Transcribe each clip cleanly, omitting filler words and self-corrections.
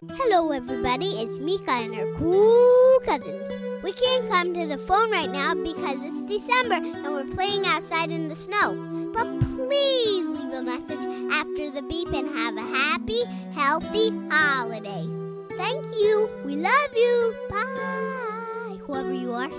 Hello, everybody. It's Mika and her cool cousins. We can't come to the phone right now because it's December and we're playing outside in the snow. But please leave a message after the beep and have a happy, healthy holiday. Thank you. We love you. Bye. Whoever you are.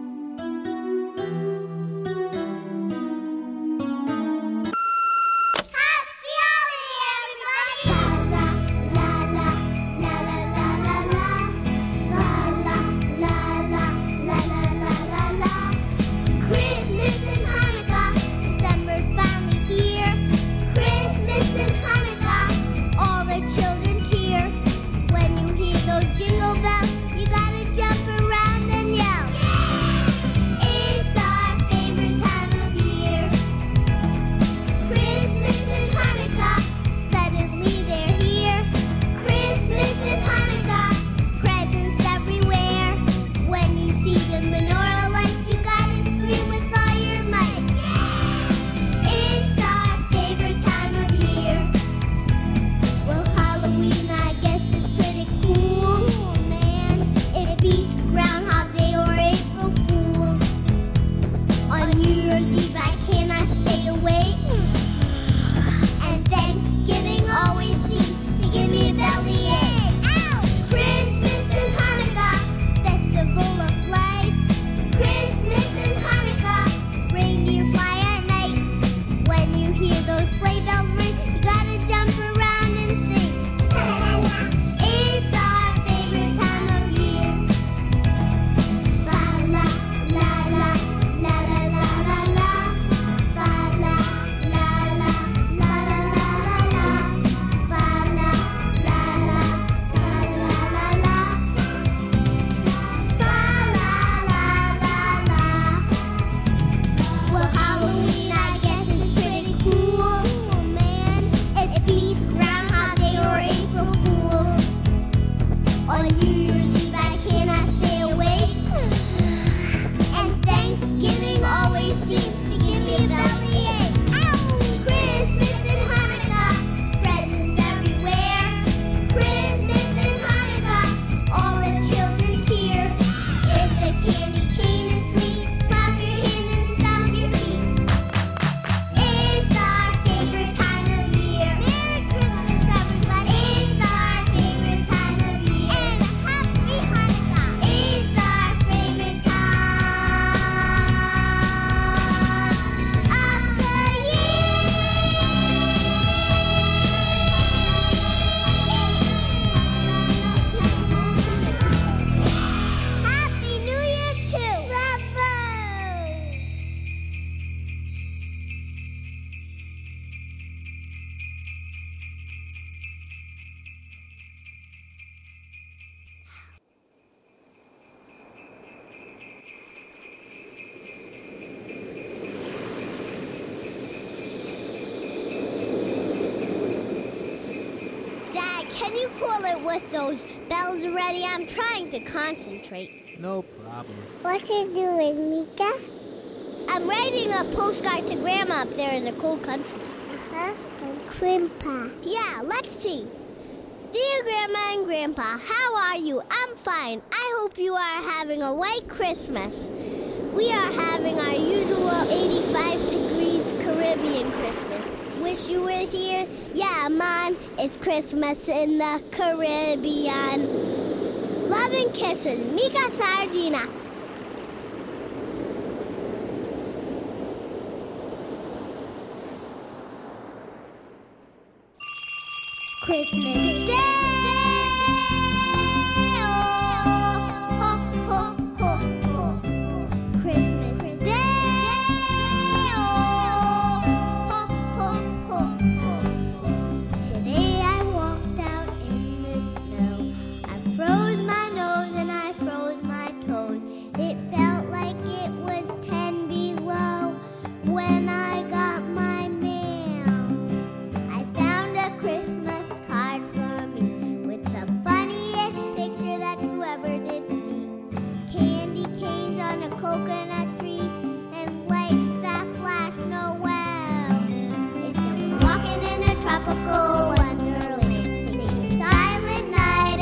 Can you call it with those bells already? I'm trying to concentrate. No problem. What you doing, Mika? I'm writing a postcard to Grandma up there in the cold country. And Grandpa. Yeah, let's see. Dear Grandma and Grandpa, how are you? I'm fine. I hope you are having a white Christmas. We are having our usual 85 degrees Caribbean Christmas. Wish you were here. Yeah, man, it's Christmas in the Caribbean. Love and kisses, Mika Sardina. Christmas Day. Tropical wonderland, sing a silent night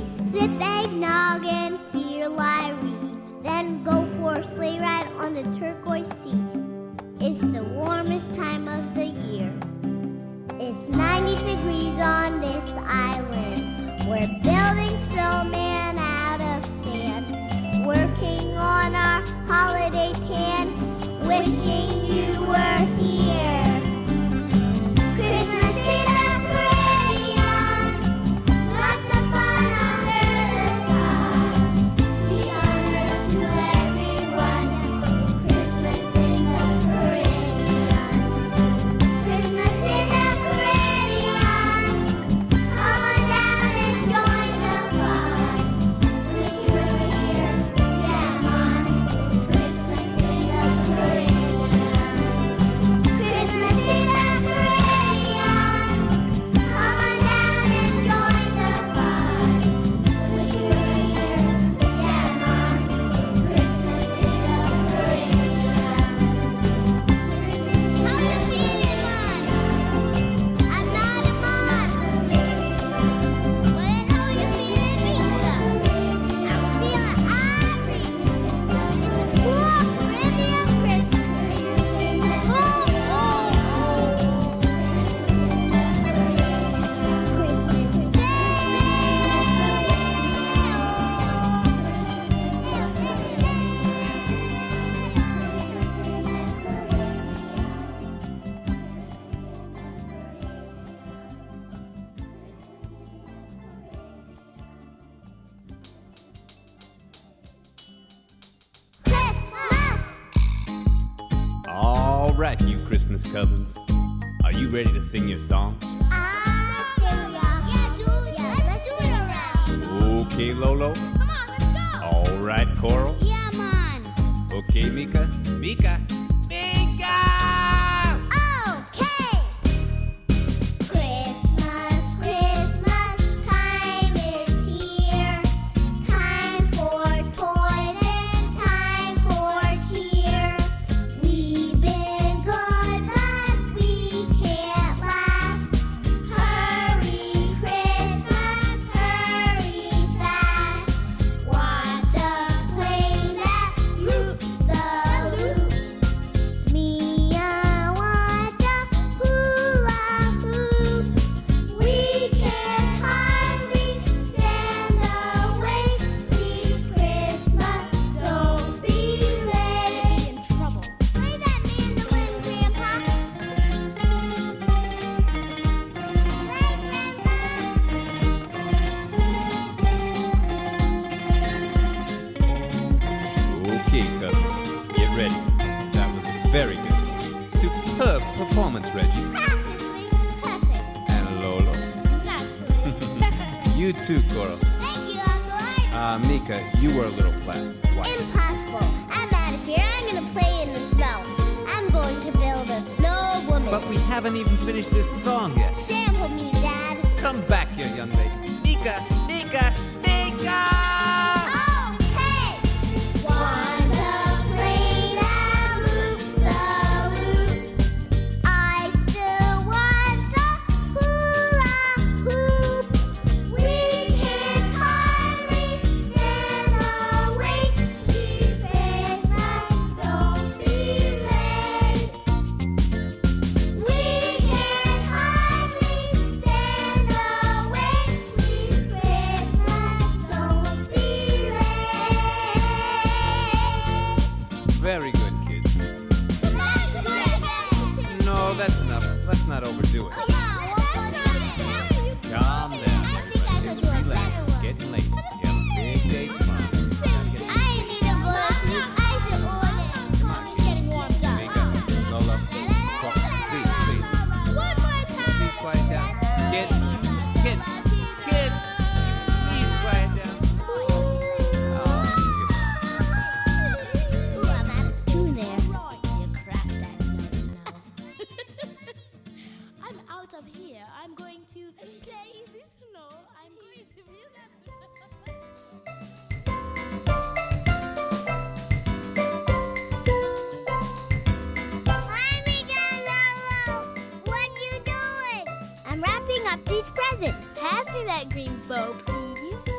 Sip eggnog and feel Lyrie. Then go for a sleigh ride on the turquoise sea. It's the warmest time of the year. It's 90 degrees on this island. We're building snowman out of sand. Working on our holiday tan. Wishing you were here. Christmas in the Caribbean. Lots of fun under the sun. Be on earth to everyone. Christmas in the Caribbean. Christmas in the Caribbean. Come on down and join the fun. Wish you were here. Yeah, man. It's Christmas in the Caribbean. Christmas in the Caribbean. Come on down and join the fun. Wish you were here. Yeah, man. It's Christmas in the Caribbean. How you feeling, man? I'm not a man. Well, how you feeling, Mika? I'm feeling angry. It's a cool Caribbean Christmas. Oh, Christmas All right, you Christmas cousins. Are you ready to sing your song? Let's do it already. Okay, Lolo. Come on, let's go. All right, Coral. Yeah, man. Okay, Mika. Mika. Okay. Christmas, Christmas time is here. Time for toys and time for cheer. We've been good, but we can't last. Hurry, Christmas, hurry fast. Want the plane that loops the loop. Me, I want the hula hoop. We can't hardly stand the wait. Please, Christmas, don't be late. In trouble. Play that mandolin, Grandpa. Okay, cousins. Get ready. That was very good. Superb performance, Reggie. Practice makes perfect. And Lolo. Naturally. You too, Coral. Thank you, Uncle Art. Mika, you were a little flat. Why? Impossible. I'm out of here. I'm gonna play in the snow. I'm going to build a snow woman. But we haven't even finished this song yet. Sample me, Dad. Come back here, young lady. Mika, Mika, Mika! Okay. Want a plane that loops the loop. I still want a hula hoop. We can't hardly stand the wait. Please, Christmas, don't be late. We can't hardly stand the wait. Please, Christmas, don't be late. Very good, kids. No, that's enough. Let's not overdo it. Come on, one more time. Calm down, I think I everybody. could Just do a relax. better It's one. getting late. You have a big day tomorrow. Gotta get I need to go to sleep. I said all day. It's getting warmed up. Mika, Lola, please, please. One more time. Please quiet down. Kids, kids, kids, please quiet down. Oh, Ooh, I'm out of tune there. You cracked that nut now. I'm out of here. I'm going to play in the snow. I'm going to be that. Hi, Mika and Lolo. What you doing? I'm wrapping up these presents. Pass me that green bow, please.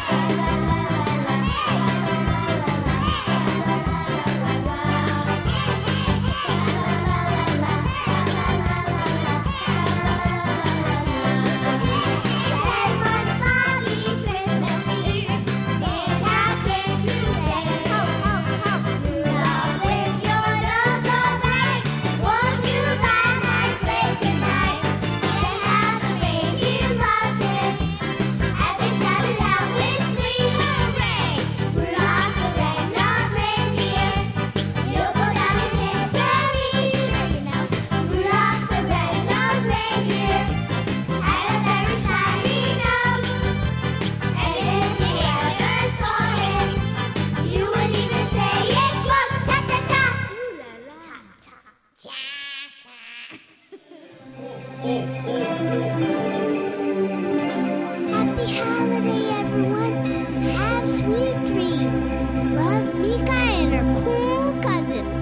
Happy holiday, everyone, and have sweet dreams. Love, Mika and her cool cousins.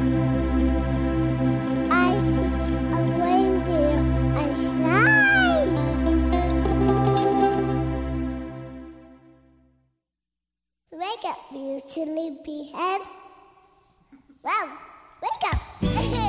I see a reindeer outside. Wake up, you sleepyhead. Well, wake up.